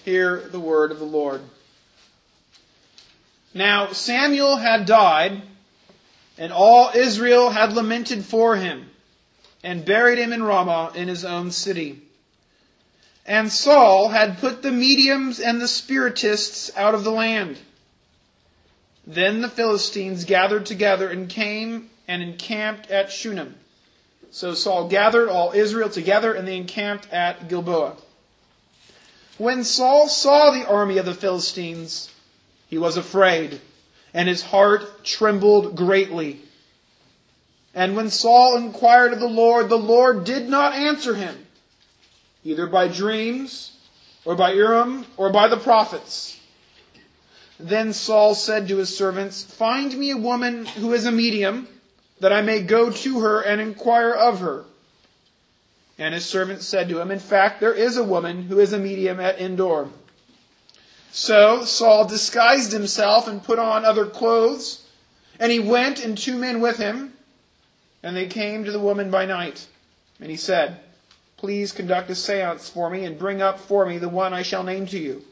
Hear the word of the Lord. Now Samuel had died, and all Israel had lamented for him, and buried him in Ramah in his own city. And Saul had put the mediums and the spiritists out of the land. Then the Philistines gathered together and came and encamped at Shunem. So Saul gathered all Israel together, and they encamped at Gilboa. When Saul saw the army of the Philistines, he was afraid, and his heart trembled greatly. And when Saul inquired of the Lord did not answer him, either by dreams, or by Urim, or by the prophets. Then Saul said to his servants, "Find me a woman who is a medium, that I may go to her and inquire of her." And his servants said to him, "In fact, there is a woman who is a medium at Endor." So Saul disguised himself and put on other clothes, and he went and 2 men with him, and they came to the woman by night. And he said, "Please conduct a seance for me, and bring up for me the one I shall name to you."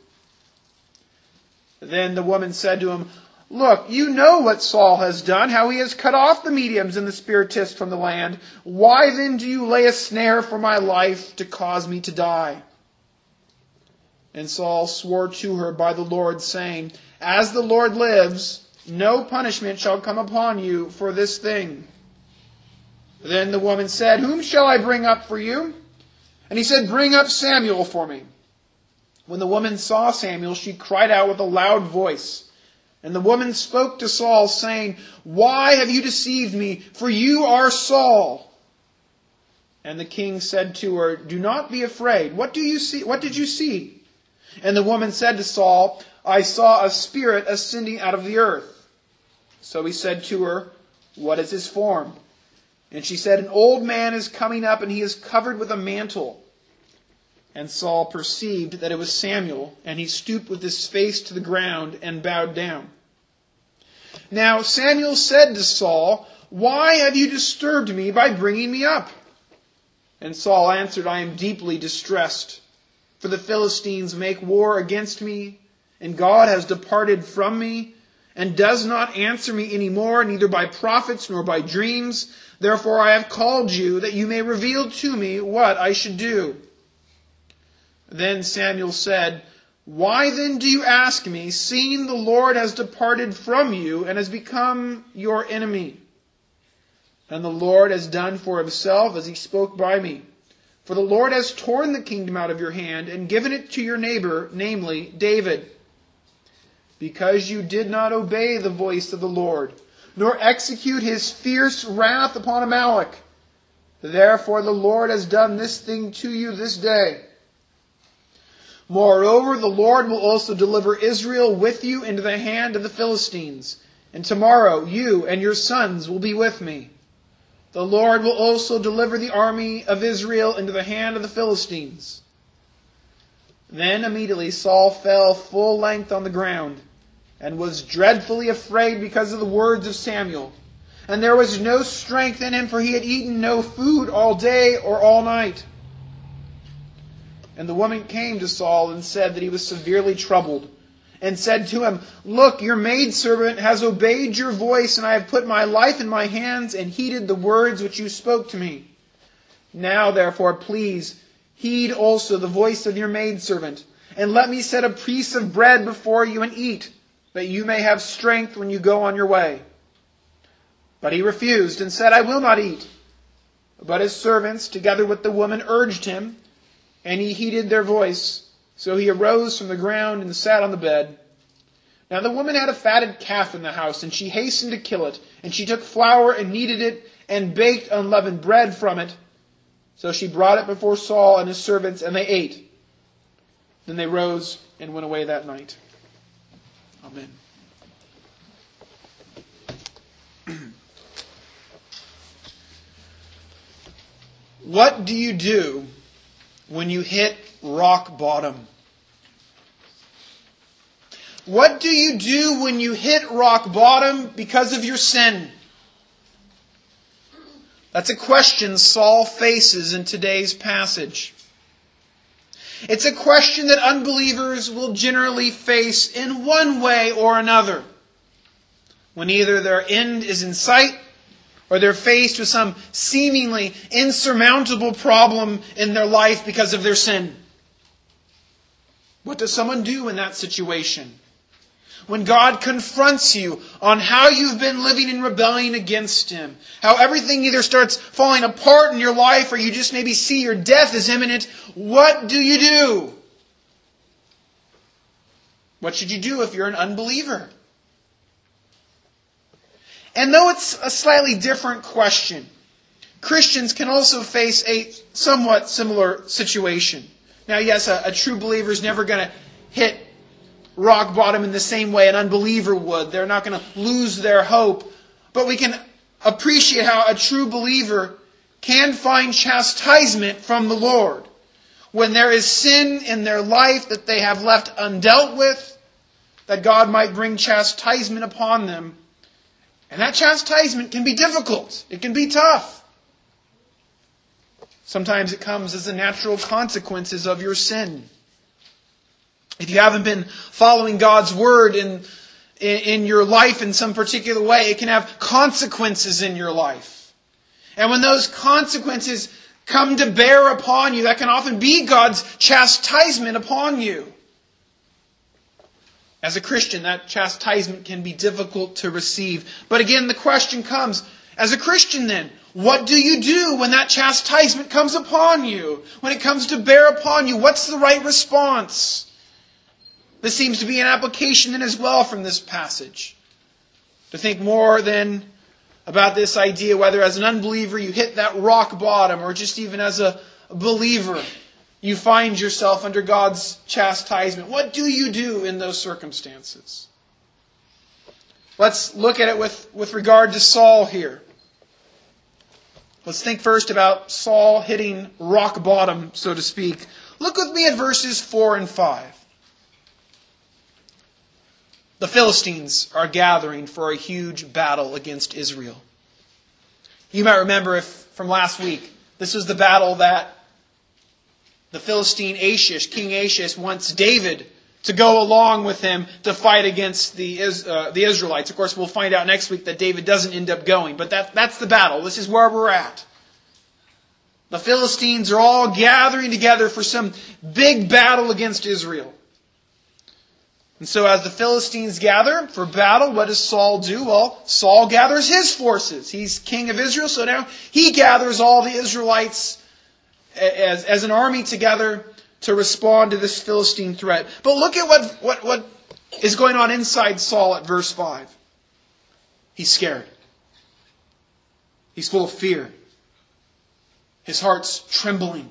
Then the woman said to him, "Look, you know what Saul has done, how he has cut off the mediums and the spiritists from the land. Why then do you lay a snare for my life to cause me to die?" And Saul swore to her by the Lord, saying, "As the Lord lives, no punishment shall come upon you for this thing." Then the woman said, "Whom shall I bring up for you?" And he said, "Bring up Samuel for me." When the woman saw Samuel, she cried out with a loud voice. And the woman spoke to Saul, saying, "Why have you deceived me? For you are Saul." And the king said to her, "Do not be afraid. What did you see?" And the woman said to Saul, "I saw a spirit ascending out of the earth." So he said to her, "What is his form?" And she said, "An old man is coming up, and he is covered with a mantle." And Saul perceived that it was Samuel, and he stooped with his face to the ground and bowed down. Now Samuel said to Saul, "Why have you disturbed me by bringing me up?" And Saul answered, "I am deeply distressed, for the Philistines make war against me, and God has departed from me, and does not answer me any more, neither by prophets nor by dreams. Therefore I have called you, that you may reveal to me what I should do." Then Samuel said, "Why then do you ask me, seeing the Lord has departed from you and has become your enemy? And the Lord has done for himself as he spoke by me. For the Lord has torn the kingdom out of your hand and given it to your neighbor, namely David. Because you did not obey the voice of the Lord, nor execute his fierce wrath upon Amalek. Therefore the Lord has done this thing to you this day. Moreover, the Lord will also deliver Israel with you into the hand of the Philistines. And tomorrow you and your sons will be with me. The Lord will also deliver the army of Israel into the hand of the Philistines." Then immediately Saul fell full length on the ground, and was dreadfully afraid because of the words of Samuel. And there was no strength in him, for he had eaten no food all day or all night. And the woman came to Saul and said that he was severely troubled, and said to him, "Look, your maidservant has obeyed your voice, and I have put my life in my hands and heeded the words which you spoke to me. Now, therefore, please heed also the voice of your maidservant, and let me set a piece of bread before you and eat, that you may have strength when you go on your way." But he refused and said, "I will not eat." But his servants, together with the woman, urged him, and he heeded their voice. So he arose from the ground and sat on the bed. Now the woman had a fatted calf in the house, and she hastened to kill it. And she took flour and kneaded it, and baked unleavened bread from it. So she brought it before Saul and his servants, and they ate. Then they rose and went away that night. Amen. What do you do when you hit rock bottom? What do you do when you hit rock bottom because of your sin? That's a question Saul faces in today's passage. It's a question that unbelievers will generally face in one way or another. When either their end is in sight, or they're faced with some seemingly insurmountable problem in their life because of their sin. What does someone do in that situation? When God confronts you on how you've been living in rebellion against Him, how everything either starts falling apart in your life or you just maybe see your death is imminent, what do you do? What should you do if you're an unbeliever? And though it's a slightly different question, Christians can also face a somewhat similar situation. Now, yes, a true believer is never going to hit rock bottom in the same way an unbeliever would. They're not going to lose their hope. But we can appreciate how a true believer can find chastisement from the Lord. When there is sin in their life that they have left undealt with, that God might bring chastisement upon them. And that chastisement can be difficult. It can be tough. Sometimes it comes as the natural consequences of your sin. If you haven't been following God's Word in your life in some particular way, it can have consequences in your life. And when those consequences come to bear upon you, that can often be God's chastisement upon you. As a Christian, that chastisement can be difficult to receive. But again, the question comes, as a Christian then, what do you do when that chastisement comes upon you? When it comes to bear upon you, what's the right response? This seems to be an application then as well from this passage. To think more than about this idea, whether as an unbeliever you hit that rock bottom, or just even as a believer you find yourself under God's chastisement. What do you do in those circumstances? Let's look at it with regard to Saul here. Let's think first about Saul hitting rock bottom, so to speak. Look with me at verses 4 and 5. The Philistines are gathering for a huge battle against Israel. You might remember from last week, this was the battle that the Philistine Achish, King Achish, wants David to go along with him to fight against the Israelites. Of course, we'll find out next week that David doesn't end up going. But that's the battle. This is where we're at. The Philistines are all gathering together for some big battle against Israel. And so as the Philistines gather for battle, what does Saul do? Well, Saul gathers his forces. He's king of Israel, so now he gathers all the Israelites as an army together to respond to this Philistine threat. But look at what is going on inside Saul at verse 5. He's scared. He's full of fear. His heart's trembling.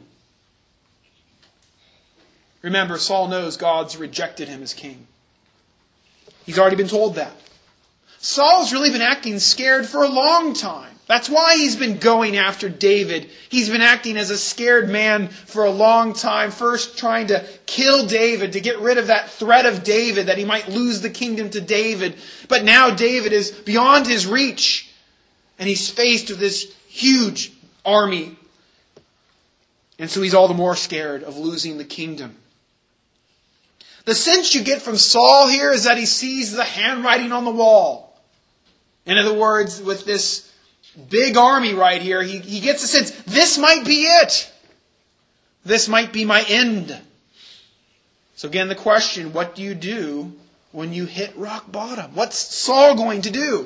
Remember, Saul knows God's rejected him as king. He's already been told that. Saul's really been acting scared for a long time. That's why he's been going after David. He's been acting as a scared man for a long time. First trying to kill David, to get rid of that threat of David, that he might lose the kingdom to David. But now David is beyond his reach. And he's faced with this huge army. And so he's all the more scared of losing the kingdom. The sense you get from Saul here is that he sees the handwriting on the wall. In other words, with this big army right here, he gets a sense, this might be it. This might be my end. So again, the question, what do you do when you hit rock bottom? What's Saul going to do?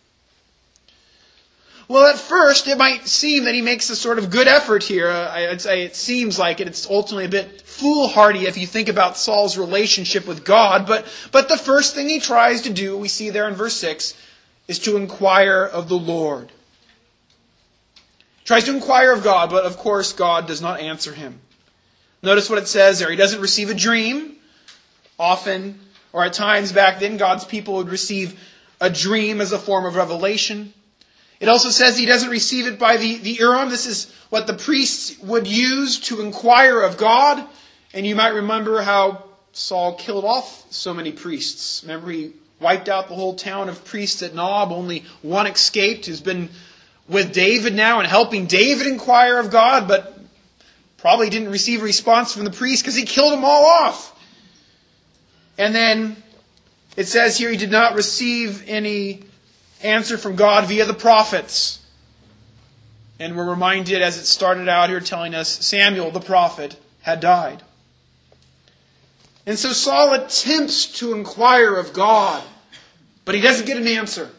Well, at first, it might seem that he makes a sort of good effort here. I'd say it seems like it. It's ultimately a bit foolhardy if you think about Saul's relationship with God. But the first thing he tries to do, we see there in verse 6, is to inquire of the Lord. He tries to inquire of God, but of course God does not answer him. Notice what it says there. He doesn't receive a dream. Often, or at times back then, God's people would receive a dream as a form of revelation. It also says he doesn't receive it by the Urim. This is what the priests would use to inquire of God. And you might remember how Saul killed off so many priests. Remember, he wiped out the whole town of priests at Nob. Only one escaped, who's been with David now and helping David inquire of God. But probably didn't receive a response from the priest because he killed them all off. And then it says here he did not receive any answer from God via the prophets. And we're reminded, as it started out here telling us, Samuel the prophet had died. And so Saul attempts to inquire of God, but he doesn't get an answer.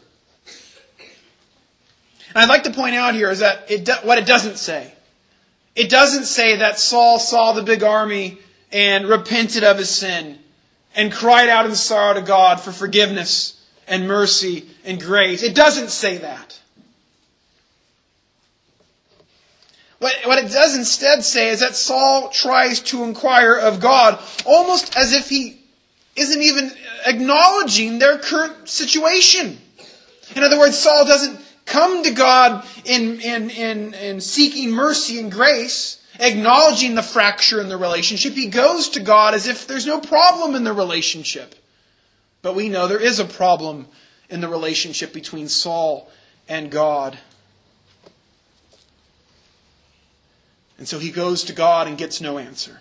And I'd like to point out here is that what it doesn't say. It doesn't say that Saul saw the big army and repented of his sin and cried out in sorrow to God for forgiveness and mercy and grace. It doesn't say that. What it does instead say is that Saul tries to inquire of God, almost as if he isn't even acknowledging their current situation. In other words, Saul doesn't come to God in seeking mercy and grace, acknowledging the fracture in the relationship. He goes to God as if there's no problem in the relationship. But we know there is a problem in the relationship between Saul and God. And so he goes to God and gets no answer.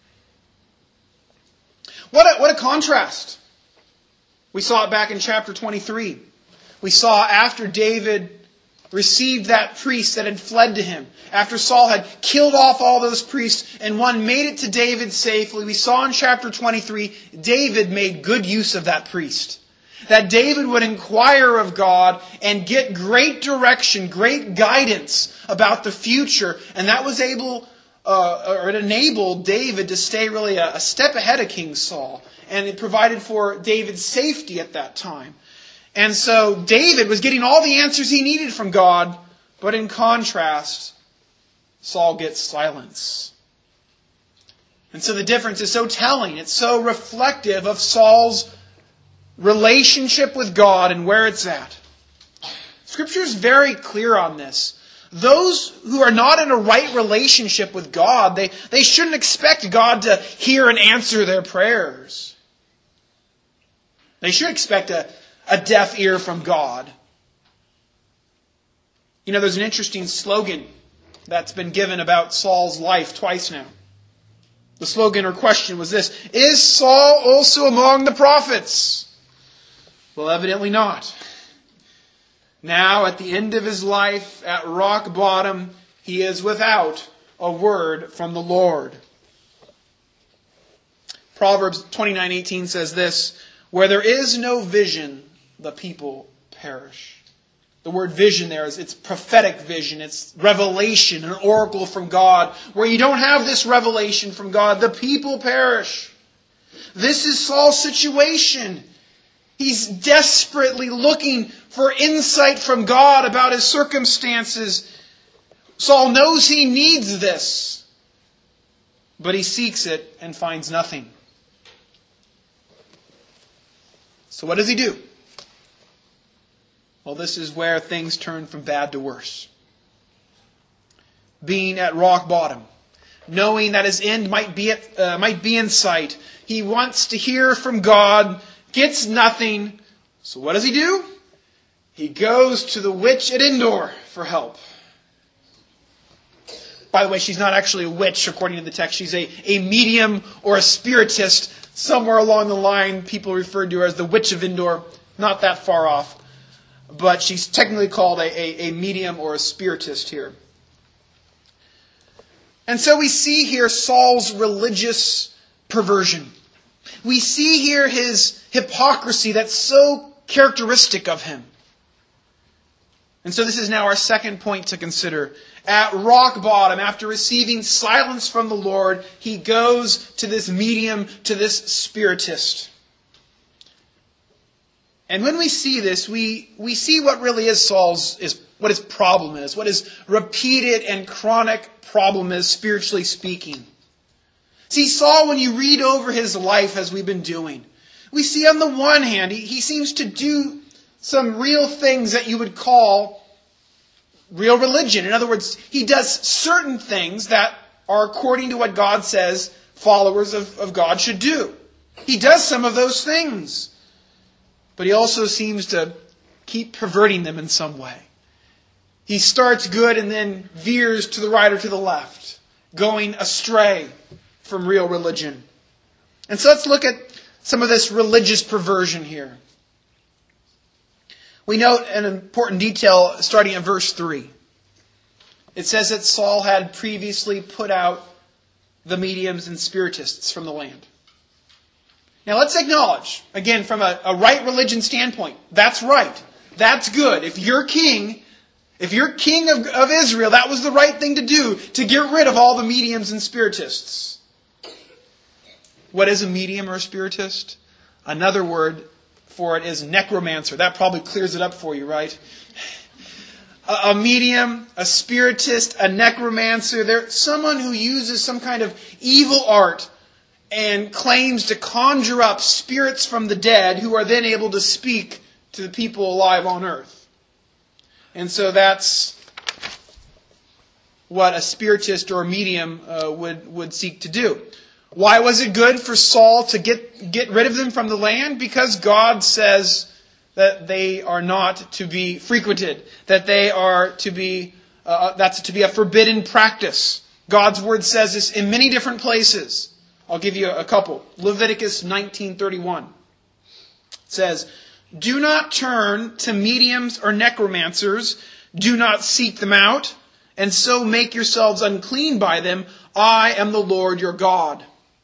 What a contrast. We saw it back in chapter 23. We saw after David received that priest that had fled to him, after Saul had killed off all those priests and one made it to David safely, we saw in chapter 23, David made good use of that priest. That David would inquire of God and get great direction, great guidance about the future. And that was it enabled David to stay really a step ahead of King Saul. And it provided for David's safety at that time. And so David was getting all the answers he needed from God. But in contrast, Saul gets silence. And so the difference is so telling. It's so reflective of Saul's relationship with God and where it's at. Scripture is very clear on this. Those who are not in a right relationship with God, they shouldn't expect God to hear and answer their prayers. They should expect a deaf ear from God. You know, there's an interesting slogan that's been given about Saul's life twice now. The slogan or question was this: is Saul also among the prophets? Well, evidently not. Now, at the end of his life, at rock bottom, he is without a word from the Lord. Proverbs 29:18 says this: where there is no vision, the people perish. The word vision there it's prophetic vision. It's revelation, an oracle from God. Where you don't have this revelation from God, the people perish. This is Saul's situation. He's desperately looking for insight from God about his circumstances. Saul knows he needs this, but he seeks it and finds nothing. So what does he do? Well, this is where things turn from bad to worse. Being at rock bottom, knowing that his end might be in sight, he wants to hear from God, gets nothing. So what does he do? He goes to the witch at Endor for help. By the way, she's not actually a witch according to the text. She's a medium or a spiritist. Somewhere along the line, people referred to her as the witch of Endor. Not that far off. But she's technically called a medium or a spiritist here. And so we see here Saul's religious perversion. We see here his hypocrisy that's so characteristic of him. And so this is now our second point to consider. At rock bottom, after receiving silence from the Lord, he goes to this medium, to this spiritist. And when we see this, we see what really is what his problem is, what his repeated and chronic problem is, spiritually speaking. See, Saul, when you read over his life as we've been doing, we see on the one hand, he seems to do some real things that you would call real religion. In other words, he does certain things that are according to what God says followers of God should do. He does some of those things. But he also seems to keep perverting them in some way. He starts good and then veers to the right or to the left. going astray from real religion. And so let's look at some of this religious perversion here. We note an important detail starting at verse 3. It says that Saul had previously put out the mediums and spiritists from the land. Now let's acknowledge, again, from a right religion standpoint, that's right. That's good. If you're king of Israel, that was the right thing to do, to get rid of all the mediums and spiritists. What is a medium or a spiritist? Another word for it is necromancer. That probably clears it up for you, right? A medium, a spiritist, a necromancer. They're someone who uses some kind of evil art and claims to conjure up spirits from the dead who are then able to speak to the people alive on earth. And so that's what a spiritist or a medium would seek to do. Why was it good for Saul to get rid of them from the land? Because God says that they are not to be frequented, that they are to be, that's to be a forbidden practice. God's word says this in many different places. I'll give you a couple. Leviticus 19:31 says, "Do not turn to mediums or necromancers. Do not seek them out, and so make yourselves unclean by them. I am the Lord your God."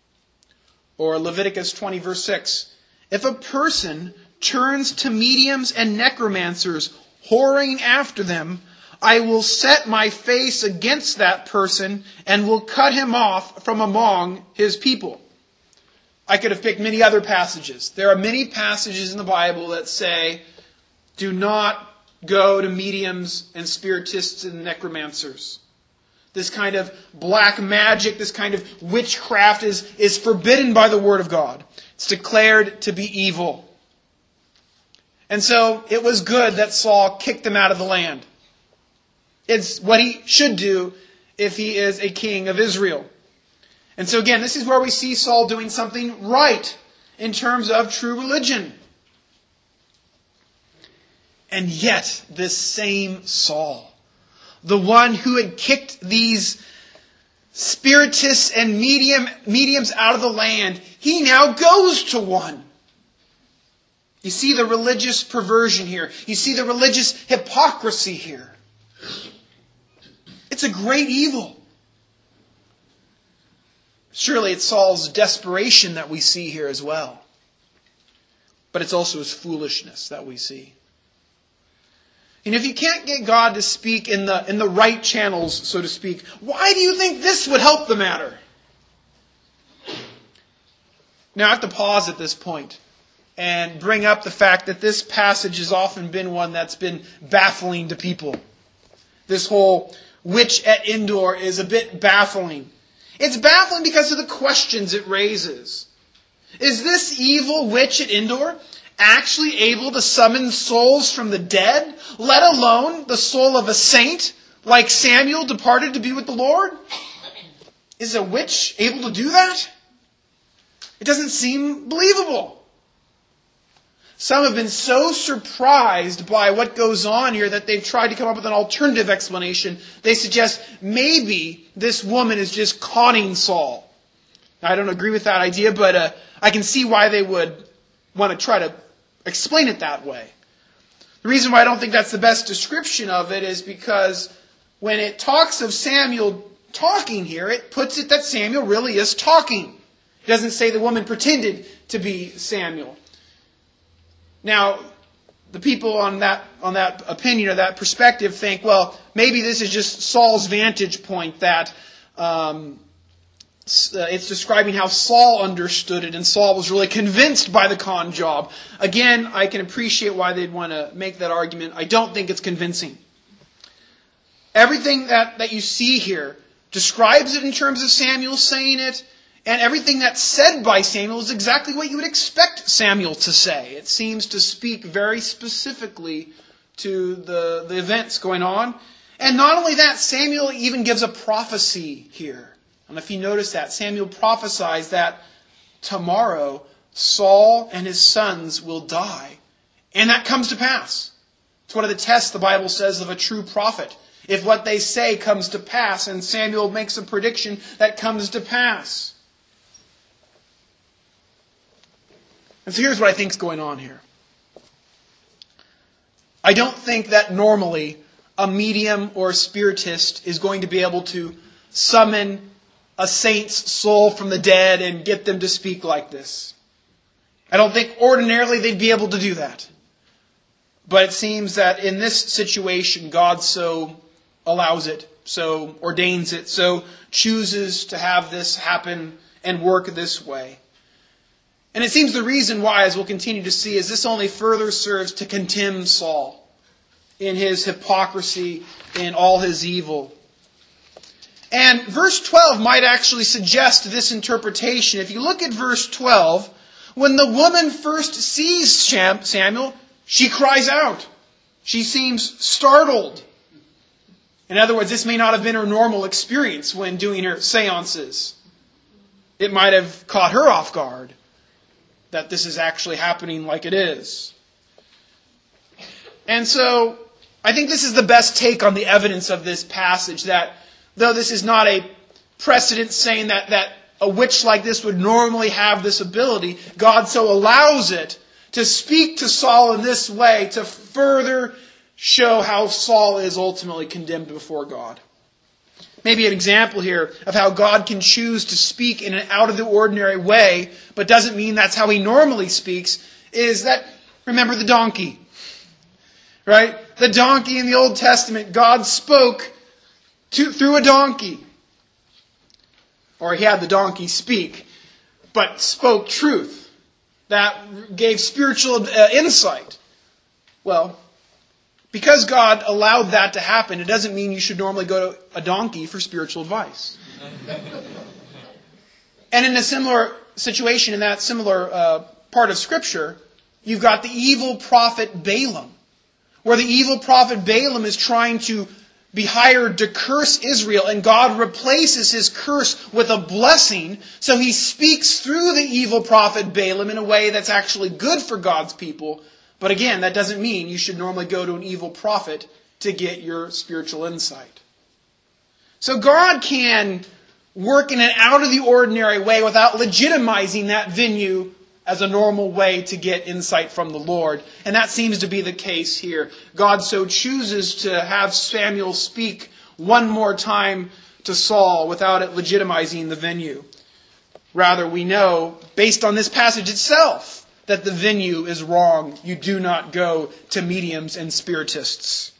Or Leviticus 20 verse 6. "If a person turns to mediums and necromancers, whoring after them, I will set my face against that person and will cut him off from among his people." I could have picked many other passages. There are many passages in the Bible that say, do not go to mediums and spiritists and necromancers. This kind of black magic, this kind of witchcraft is forbidden by the Word of God. It's declared to be evil. And so it was good that Saul kicked them out of the land. It's what he should do if he is a king of Israel. And so again, this is where we see Saul doing something right in terms of true religion. And yet, this same Saul, the one who had kicked these spiritists and mediums out of the land, he now goes to one. You see the religious perversion here. You see the religious hypocrisy here. It's a great evil. Surely it's Saul's desperation that we see here as well. But it's also his foolishness that we see. And if you can't get God to speak in the right channels, so to speak, why do you think this would help the matter? Now I have to pause at this point and bring up the fact that this passage has often been one that's been baffling to people. This whole witch at Endor is a bit baffling. It's baffling because of the questions it raises. Is this evil witch at Endor actually able to summon souls from the dead, let alone the soul of a saint like Samuel departed to be with the Lord? Is a witch able to do that? It doesn't seem believable. Some have been so surprised by what goes on here that they've tried to come up with an alternative explanation. They suggest maybe this woman is just conning Saul. Now, I don't agree with that idea, but I can see why they would want to try to explain it that way. The reason why I don't think that's the best description of it is because when it talks of Samuel talking here, it puts it that Samuel really is talking. It doesn't say the woman pretended to be Samuel. Now, the people on that opinion or that perspective think, well, maybe this is just Saul's vantage point, that it's describing how Saul understood it, and Saul was really convinced by the con job. Again, I can appreciate why they'd want to make that argument. I don't think it's convincing. Everything that you see here describes it in terms of Samuel saying it, and everything that's said by Samuel is exactly what you would expect Samuel to say. It seems to speak very specifically to the events going on. And not only that, Samuel even gives a prophecy here. And if you notice that, Samuel prophesies that tomorrow Saul and his sons will die. And that comes to pass. It's one of the tests the Bible says of a true prophet. if what they say comes to pass. And Samuel makes a prediction that comes to pass. And so here's what I think is going on here. I don't think that normally a medium or a spiritist is going to be able to summon a saint's soul from the dead and get them to speak like this. I don't think ordinarily they'd be able to do that. But it seems that in this situation, God so allows it, so ordains it, so chooses to have this happen and work this way. And it seems the reason why, as we'll continue to see, is this only further serves to condemn Saul in his hypocrisy, in all his evil. And verse 12 might actually suggest this interpretation. If you look at verse 12, when the woman first sees Samuel, she cries out. She seems startled. In other words, this may not have been her normal experience when doing her seances. It might have caught her off guard that this is actually happening like it is. And so, I think this is the best take on the evidence of this passage, that though this is not a precedent saying that a witch like this would normally have this ability, God so allows it to speak to Saul in this way to further show how Saul is ultimately condemned before God. Maybe an example here of how God can choose to speak in an out-of-the-ordinary way, but doesn't mean that's how he normally speaks, is that, remember the donkey. Right? The donkey in the Old Testament, God spoke through a donkey. Or he had the donkey speak, but spoke truth. That gave spiritual insight. Well, because God allowed that to happen, it doesn't mean you should normally go to a donkey for spiritual advice. And in a similar situation, in that similar part of Scripture, you've got the evil prophet Balaam, where the evil prophet Balaam is trying to be hired to curse Israel, and God replaces his curse with a blessing, so he speaks through the evil prophet Balaam in a way that's actually good for God's people. But again, that doesn't mean you should normally go to an evil prophet to get your spiritual insight. So God can work in an out-of-the-ordinary way without legitimizing that venue as a normal way to get insight from the Lord. And that seems to be the case here. God so chooses to have Samuel speak one more time to Saul without it legitimizing the venue. Rather, we know, based on this passage itself, that the venue is wrong. You do not go to mediums and spiritists.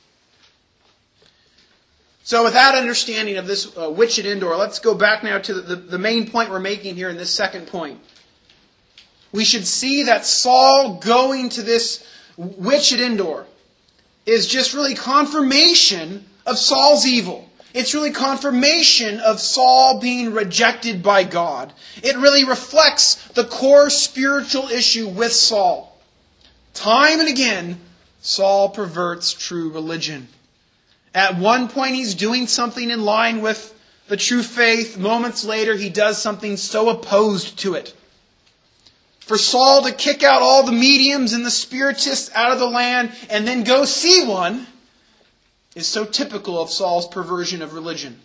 So with that understanding of this witch at Endor, let's go back now to the main point we're making here in this second point. We should see that Saul going to this witch at Endor is just really confirmation of Saul's evil. It's really confirmation of Saul being rejected by God. It really reflects the core spiritual issue with Saul. Time and again, Saul perverts true religion. At one point, he's doing something in line with the true faith. Moments later, he does something so opposed to it. For Saul to kick out all the mediums and the spiritists out of the land and then go see one is so typical of Saul's perversion of religion.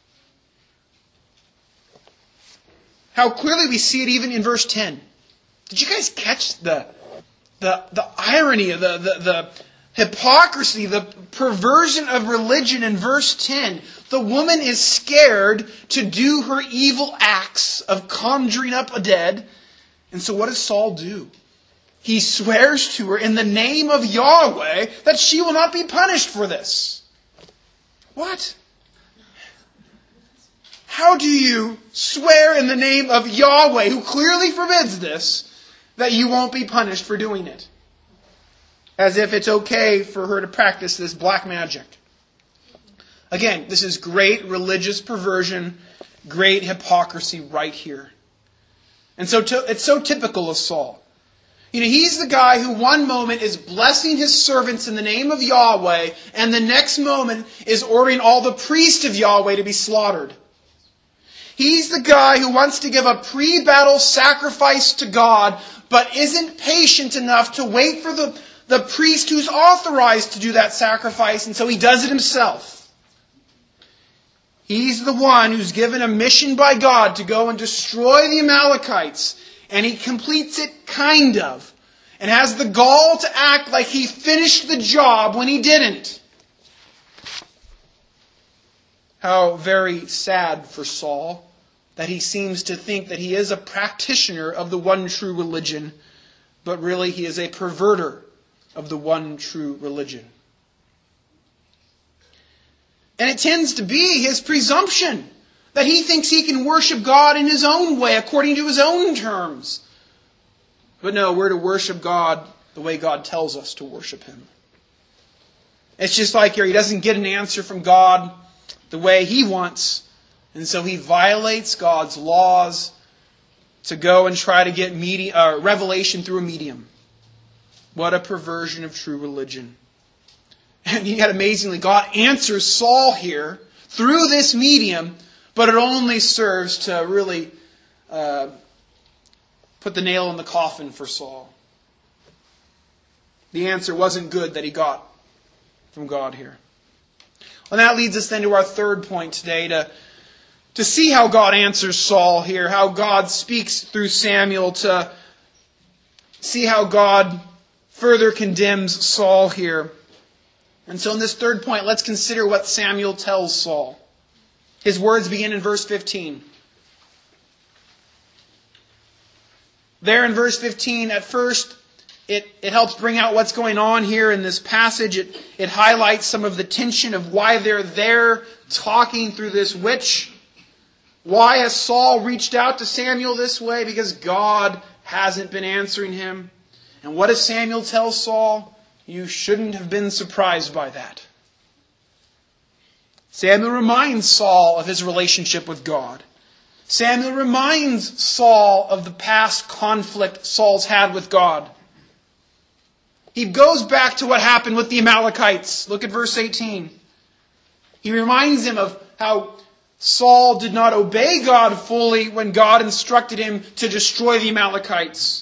How clearly we see it even in verse 10. Did you guys catch the irony, the hypocrisy, the perversion of religion in verse 10? The woman is scared to do her evil acts of conjuring up a dead. And so what does Saul do? He swears to her in the name of Yahweh that she will not be punished for this. What? How do you swear in the name of Yahweh, who clearly forbids this, that you won't be punished for doing it? As if it's okay for her to practice this black magic. Again, this is great religious perversion, great hypocrisy right here. And so it's so typical of Saul. You know, he's the guy who one moment is blessing his servants in the name of Yahweh, and the next moment is ordering all the priests of Yahweh to be slaughtered. He's the guy who wants to give a pre-battle sacrifice to God, but isn't patient enough to wait for the priest who's authorized to do that sacrifice, and so he does it himself. He's the one who's given a mission by God to go and destroy the Amalekites, and he completes it kind of, and has the gall to act like he finished the job when he didn't. How very sad for Saul that he seems to think that he is a practitioner of the one true religion, but really he is a perverter of the one true religion. And it tends to be his presumption that he thinks he can worship God in his own way, according to his own terms. But no, we're to worship God the way God tells us to worship Him. It's just like here, he doesn't get an answer from God the way he wants, and so he violates God's laws to go and try to get revelation through a medium. What a perversion of true religion. And yet, amazingly, God answers Saul here through this medium, but it only serves to really put the nail in the coffin for Saul. The answer wasn't good that he got from God here. And that leads us then to our third point today, to see how God answers Saul here, how God speaks through Samuel, to see how God further condemns Saul here. And so in this third point, let's consider what Samuel tells Saul. His words begin in verse 15. There in verse 15, at first, it helps bring out what's going on here in this passage. It highlights some of the tension of why they're there talking through this witch. Why has Saul reached out to Samuel this way? Because God hasn't been answering him. And what does Samuel tell Saul? You shouldn't have been surprised by that. Samuel reminds Saul of his relationship with God. Samuel reminds Saul of the past conflict Saul's had with God. He goes back to what happened with the Amalekites. Look at verse 18. He reminds him of how Saul did not obey God fully when God instructed him to destroy the Amalekites.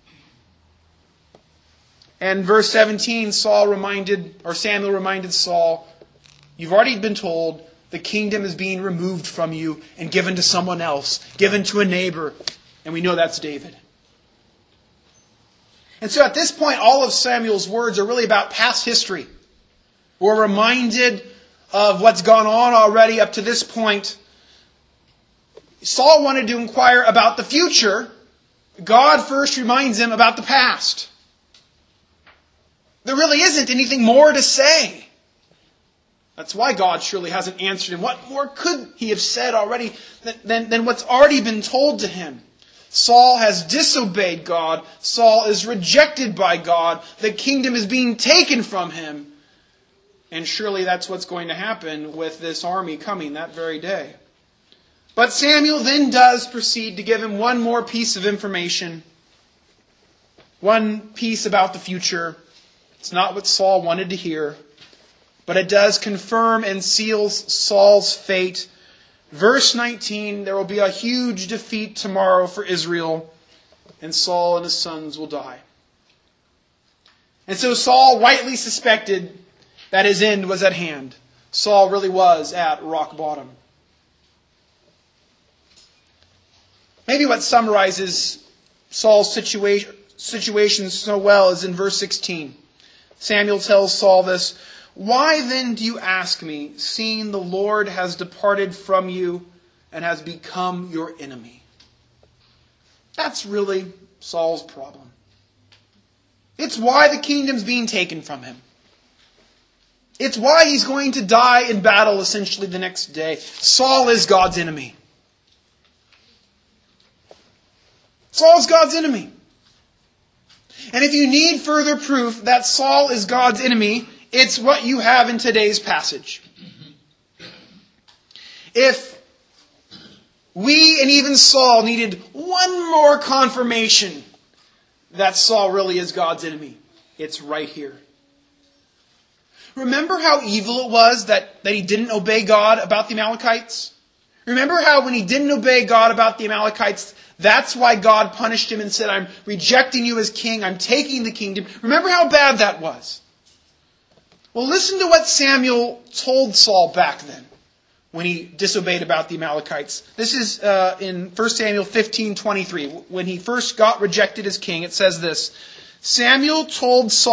And verse 17, Samuel reminded Saul, you've already been told the kingdom is being removed from you and given to someone else, given to a neighbor. And we know that's David. And so at this point, all of Samuel's words are really about past history. We're reminded of what's gone on already up to this point. Saul wanted to inquire about the future. God first reminds him about the past. There really isn't anything more to say. That's why God surely hasn't answered him. What more could he have said already than what's already been told to him? Saul has disobeyed God. Saul is rejected by God. The kingdom is being taken from him. And surely that's what's going to happen with this army coming that very day. But Samuel then does proceed to give him one more piece of information. One piece about the future. It's not what Saul wanted to hear, but it does confirm and seals Saul's fate. Verse 19, there will be a huge defeat tomorrow for Israel, and Saul and his sons will die. And so Saul rightly suspected that his end was at hand. Saul really was at rock bottom. Maybe what summarizes Saul's situation so well is in verse 16. Samuel tells Saul this, why then do you ask me, seeing the Lord has departed from you and has become your enemy? That's really Saul's problem. It's why the kingdom's being taken from him. It's why he's going to die in battle essentially the next day. Saul is God's enemy. Saul's God's enemy. And if you need further proof that Saul is God's enemy, it's what you have in today's passage. If we and even Saul needed one more confirmation that Saul really is God's enemy, it's right here. Remember how evil it was that he didn't obey God about the Amalekites? Remember how when he didn't obey God about the Amalekites, that's why God punished him and said, I'm rejecting you as king, I'm taking the kingdom. Remember how bad that was? Well, listen to what Samuel told Saul back then when he disobeyed about the Amalekites. This is in 1 Samuel 15:23. When he first got rejected as king, it says this. Samuel told this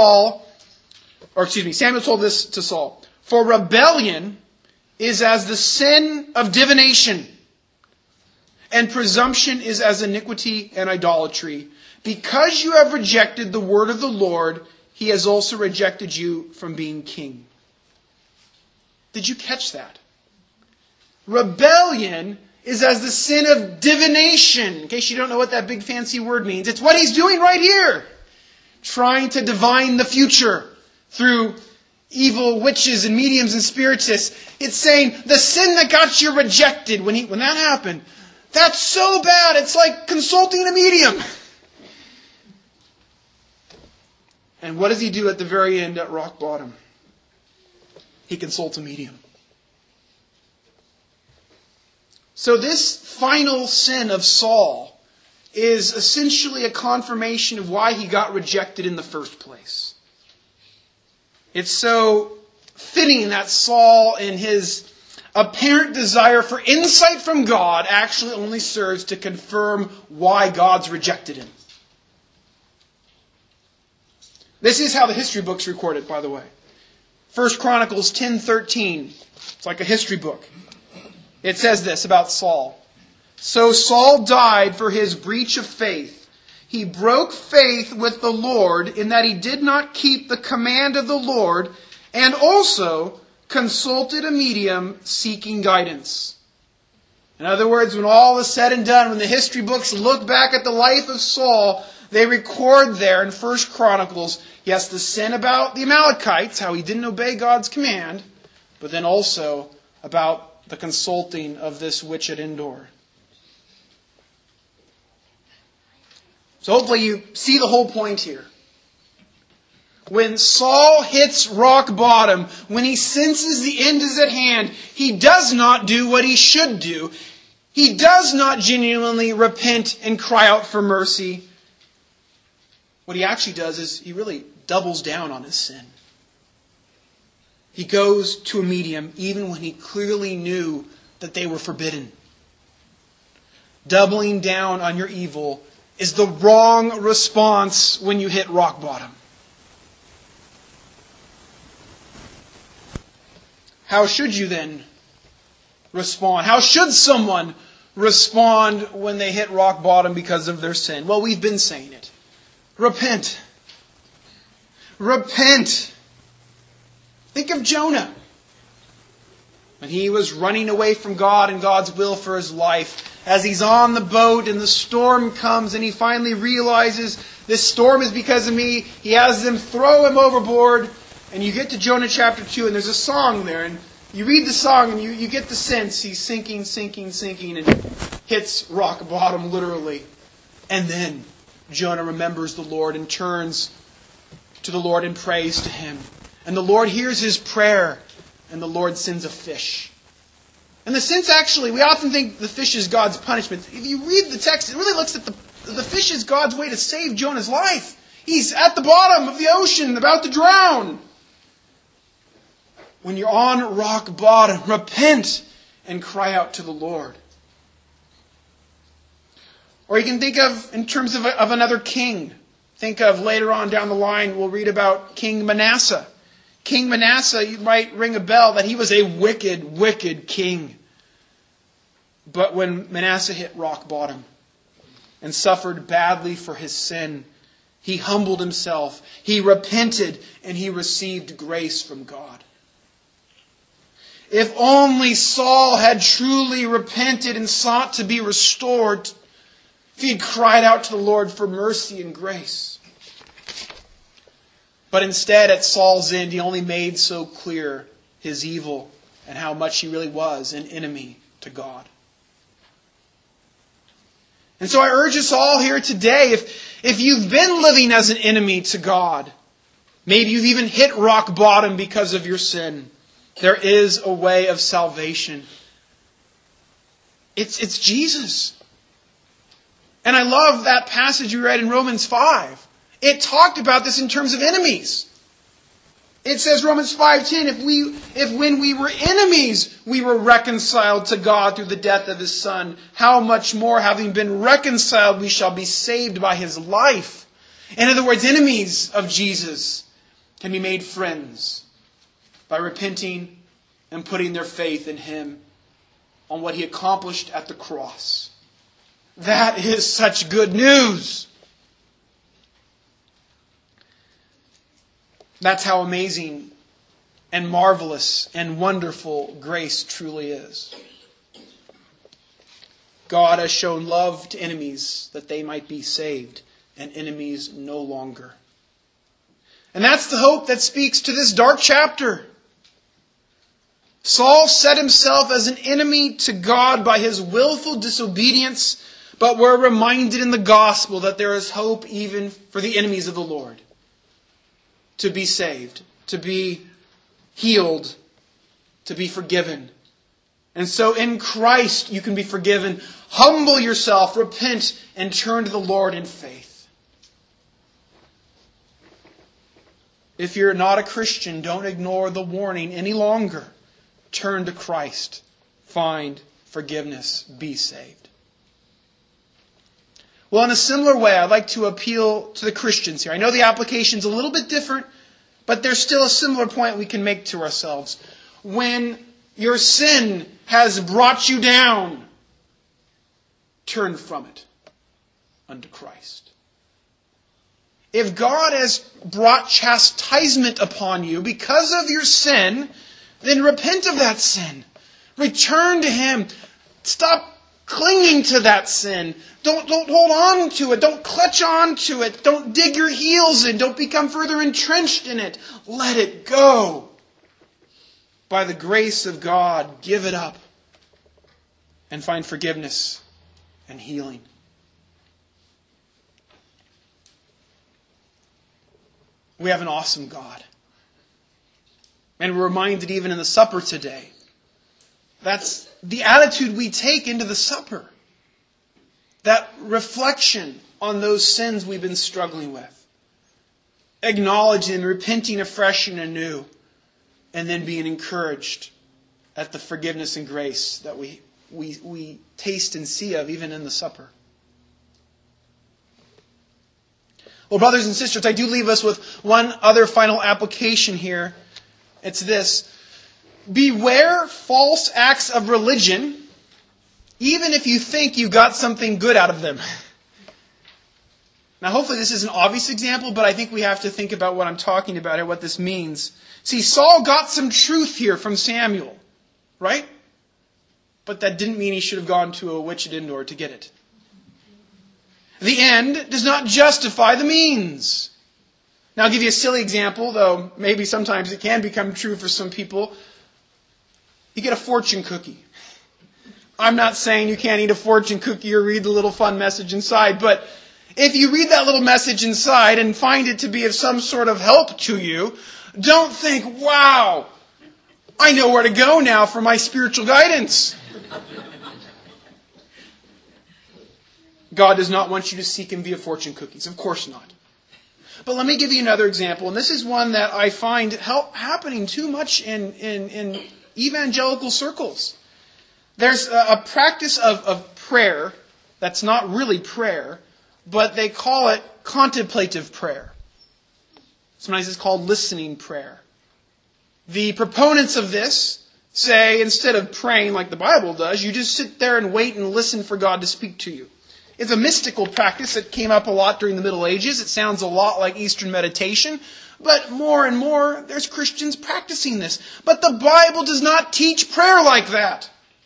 to Saul. For rebellion is as the sin of divination, and presumption is as iniquity and idolatry. Because you have rejected the word of the Lord, he has also rejected you from being king. Did you catch that? Rebellion is as the sin of divination. In case you don't know what that big fancy word means, it's what he's doing right here. Trying to divine the future through evil witches and mediums and spiritists. It's saying the sin that got you rejected when that happened, that's so bad, it's like consulting a medium. And what does he do at the very end at rock bottom? He consults a medium. So this final sin of Saul is essentially a confirmation of why he got rejected in the first place. It's so fitting that Saul, in his apparent desire for insight from God, actually only serves to confirm why God's rejected him. This is how the history books record it, by the way. 1 Chronicles 10:13. It's like a history book. It says this about Saul. So Saul died for his breach of faith. He broke faith with the Lord in that he did not keep the command of the Lord, and also consulted a medium seeking guidance. In other words, when all is said and done, when the history books look back at the life of Saul, they record there in 1 Chronicles, yes, the sin about the Amalekites, how he didn't obey God's command, but then also about the consulting of this witch at Endor. So hopefully you see the whole point here. When Saul hits rock bottom, when he senses the end is at hand, he does not do what he should do. He does not genuinely repent and cry out for mercy. What he actually does is he really doubles down on his sin. He goes to a medium even when he clearly knew that they were forbidden. Doubling down on your evil is the wrong response when you hit rock bottom. How should you then respond? How should someone respond when they hit rock bottom because of their sin? Well, we've been saying it. Repent. Repent. Think of Jonah. When he was running away from God and God's will for his life, as he's on the boat and the storm comes and he finally realizes this storm is because of me, he has them throw him overboard. And you get to Jonah chapter 2 and there's a song there. And you read the song and you get the sense he's sinking, and hits rock bottom literally. And then Jonah remembers the Lord and turns to the Lord and prays to him. And the Lord hears his prayer and the Lord sends a fish. And the sense actually, we often think the fish is God's punishment. If you read the text, it really looks at the fish is God's way to save Jonah's life. He's at the bottom of the ocean, about to drown. When you're on rock bottom, repent and cry out to the Lord. Or you can think of, in terms of another king. Think of later on down the line, we'll read about King Manasseh. King Manasseh, you might ring a bell that he was a wicked, wicked king. But when Manasseh hit rock bottom and suffered badly for his sin, he humbled himself, he repented, and he received grace from God. If only Saul had truly repented and sought to be restored, if he had cried out to the Lord for mercy and grace. But instead, at Saul's end, he only made so clear his evil and how much he really was an enemy to God. And so I urge us all here today, if you've been living as an enemy to God, maybe you've even hit rock bottom because of your sin, there is a way of salvation. It's Jesus. And I love that passage we read in Romans 5. It talked about this in terms of enemies. It says, Romans 5:10, if when we were enemies, we were reconciled to God through the death of His Son, how much more, having been reconciled, we shall be saved by His life. In other words, enemies of Jesus can be made friends by repenting and putting their faith in Him, on what He accomplished at the cross. That is such good news. That's how amazing and marvelous and wonderful grace truly is. God has shown love to enemies that they might be saved, and enemies no longer. And that's the hope that speaks to this dark chapter. Saul set himself as an enemy to God by his willful disobedience, but we're reminded in the gospel that there is hope even for the enemies of the Lord to be saved, to be healed, to be forgiven. And so in Christ you can be forgiven. Humble yourself, repent, and turn to the Lord in faith. If you're not a Christian, don't ignore the warning any longer. Turn to Christ. Find forgiveness. Be saved. Well, in a similar way, I'd like to appeal to the Christians here. I know the application's a little bit different, but there's still a similar point we can make to ourselves. When your sin has brought you down, turn from it unto Christ. If God has brought chastisement upon you because of your sin, then repent of that sin. Return to Him. Stop clinging to that sin. Don't hold on to it. Don't clutch on to it. Don't dig your heels in. Don't become further entrenched in it. Let it go. By the grace of God, give it up and find forgiveness and healing. We have an awesome God. And we're reminded even in the supper today. That's the attitude we take into the supper. That reflection on those sins we've been struggling with. Acknowledging and repenting afresh and anew. And then being encouraged at the forgiveness and grace that we taste and see of even in the supper. Well, brothers and sisters, I do leave us with one other final application here. It's this. Beware false acts of religion, even if you think you got something good out of them. Now, hopefully this is an obvious example, but I think we have to think about what I'm talking about and what this means. See, Saul got some truth here from Samuel, right? But that didn't mean he should have gone to a witch at Endor to get it. The end does not justify the means. Now, I'll give you a silly example, though maybe sometimes it can become true for some people. You get a fortune cookie. I'm not saying you can't eat a fortune cookie or read the little fun message inside, but if you read that little message inside and find it to be of some sort of help to you, don't think, wow, I know where to go now for my spiritual guidance. God does not want you to seek Him via fortune cookies. Of course not. But let me give you another example, and this is one that I find happening too much in evangelical circles. There's a practice of prayer that's not really prayer, but they call it contemplative prayer. Sometimes it's called listening prayer. The proponents of this say instead of praying like the Bible does, you just sit there and wait and listen for God to speak to you. It's a mystical practice that came up a lot during the Middle Ages. It sounds a lot like Eastern meditation. But more and more, there's Christians practicing this. But the Bible does not teach prayer like that.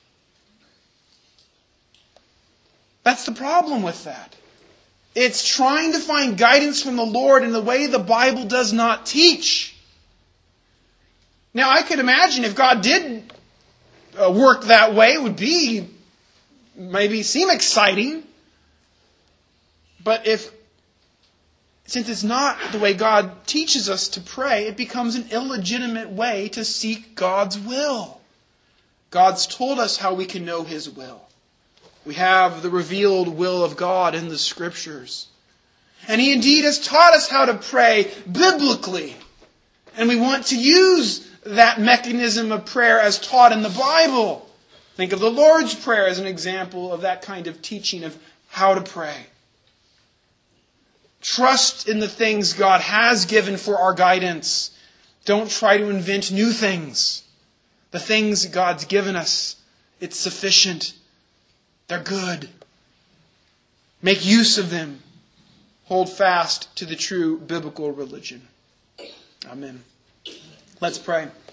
That's the problem with that. It's trying to find guidance from the Lord in the way the Bible does not teach. Now, I could imagine if God did work that way, it would maybe seem exciting. But since it's not the way God teaches us to pray, it becomes an illegitimate way to seek God's will. God's told us how we can know His will. We have the revealed will of God in the Scriptures. And He indeed has taught us how to pray biblically. And we want to use that mechanism of prayer as taught in the Bible. Think of the Lord's Prayer as an example of that kind of teaching of how to pray. Trust in the things God has given for our guidance. Don't try to invent new things. The things God's given us, it's sufficient. They're good. Make use of them. Hold fast to the true biblical religion. Amen. Let's pray.